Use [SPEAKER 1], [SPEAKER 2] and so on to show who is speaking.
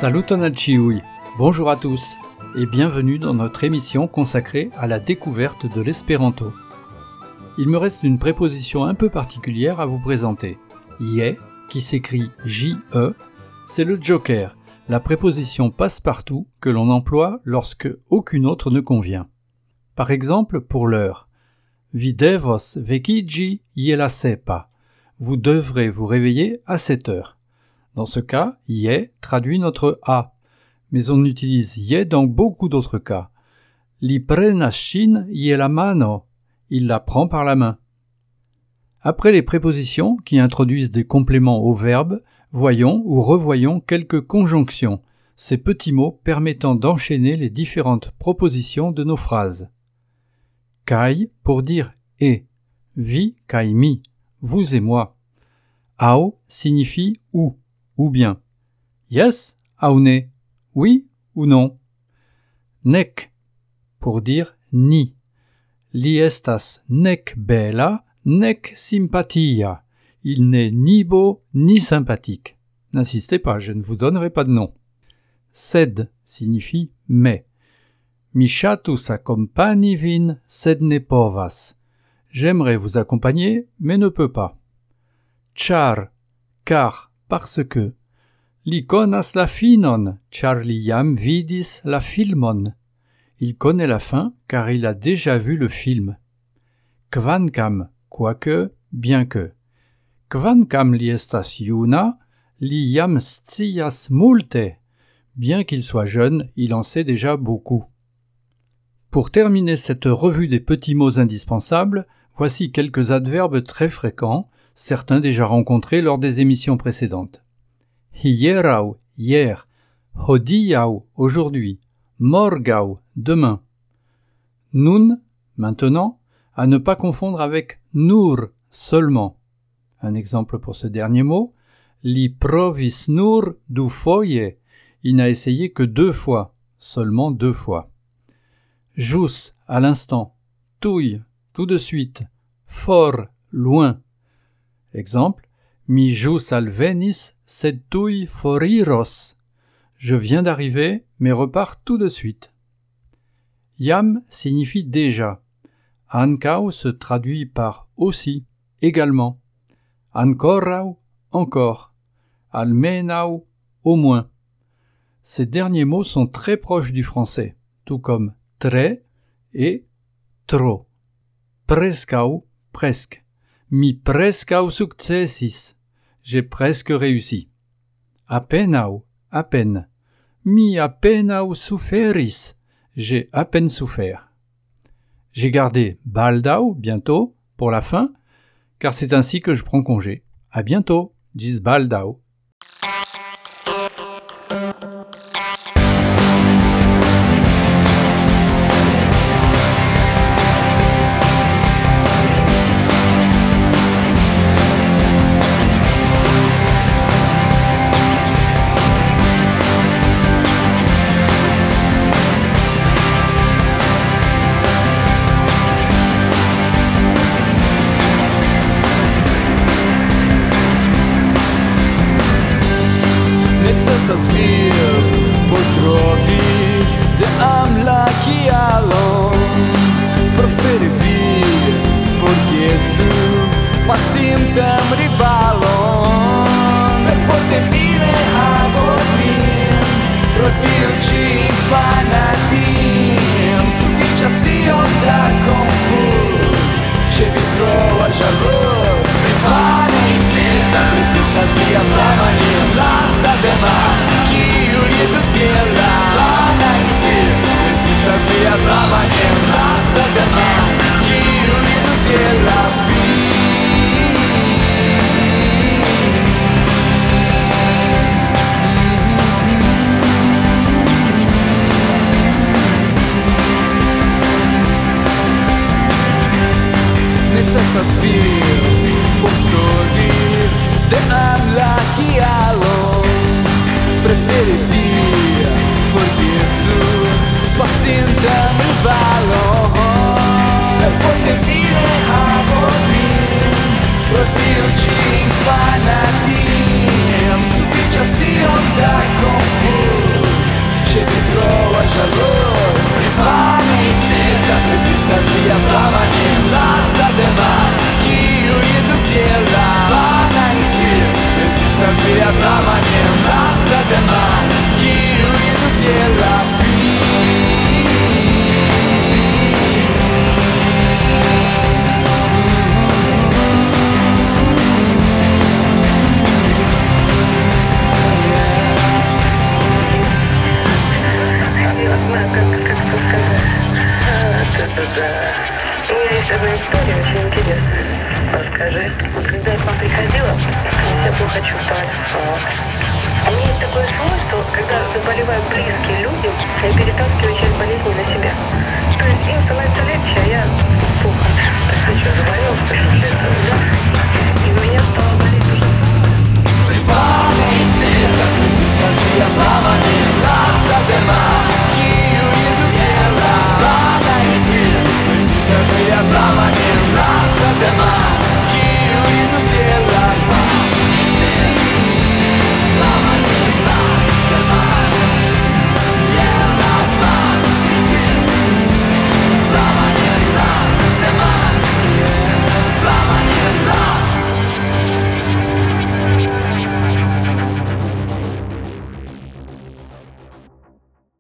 [SPEAKER 1] Salutonalchiui, bonjour à tous et bienvenue dans notre émission consacrée à la découverte de l'espéranto. Il me reste une préposition un peu particulière à vous présenter. Ie, qui s'écrit J-E, c'est le joker, la préposition passe-partout que l'on emploie lorsque aucune autre ne convient. Par exemple, pour l'heure, Vi devos vekigi iela sepa. Vous devrez vous réveiller à 7 heures. Dans ce cas, ie traduit notre a, mais on utilise ie dans beaucoup d'autres cas. Li prenashin iela mano. Il la prend par la main. Après les prépositions qui introduisent des compléments au verbe, voyons ou revoyons quelques conjonctions, ces petits mots permettant d'enchaîner les différentes propositions de nos phrases. Kai pour dire et, vi kai mi, vous et moi. Ao signifie ou bien. Yes, aune, oui ou non. Nek pour dire ni. Li estas nek bella, nek simpatia. Il n'est ni beau ni sympathique. N'insistez pas, je ne vous donnerai pas de nom. Sed signifie mais. Mi ŝatus accompani vin, sed ne povas. J'aimerais vous accompagner, mais ne peux pas. Ĉar, car, parce que. Li konas la finon, ĉar li jam vidis la filmon. Il connaît la fin, car il a déjà vu le film. Kvankam, quoique, bien que. Kvankam li estas juna, li jam scias multe. Bien qu'il soit jeune, il en sait déjà beaucoup. Pour terminer cette revue des petits mots indispensables, voici quelques adverbes très fréquents, certains déjà rencontrés lors des émissions précédentes. Hierau, hier, hodiau, aujourd'hui, morgau, demain. Nun, maintenant, à ne pas confondre avec nur, seulement. Un exemple pour ce dernier mot, li provis nur dufoje, il n'a essayé que 2 fois, seulement 2 fois. Jus, à l'instant, tuj, tout de suite, for, loin. Exemple, mi jus alvenis, sed tuj foriros. Je viens d'arriver, mais repars tout de suite. Jam signifie déjà. Ankau se traduit par aussi, également. Ankorau, encore. Almenau, au moins. Ces derniers mots sont très proches du français, tout comme très et trop. Prescau, presque. Mi prescau successis. J'ai presque réussi. Apenau, à peine. Mi apenau suferis. J'ai à peine souffert. J'ai gardé baldau, bientôt, pour la fin, car c'est ainsi que je prends congé. À bientôt, gis baldau.
[SPEAKER 2] Necesas vir por trovi de la kialon preferi vir forgesu pacintem rivalon per forte fine havos min pro tio ĉi fanatim sufiĉas tiom da confus ĉe vi troa ĵaluzo rivale insistas via flama nin lasta demam kiu riduciela flama insistas via flama nin lasta demam kiu riduciela necesas vir por trovi de la kialon preferi vir forgesu pacintem rivalon per forte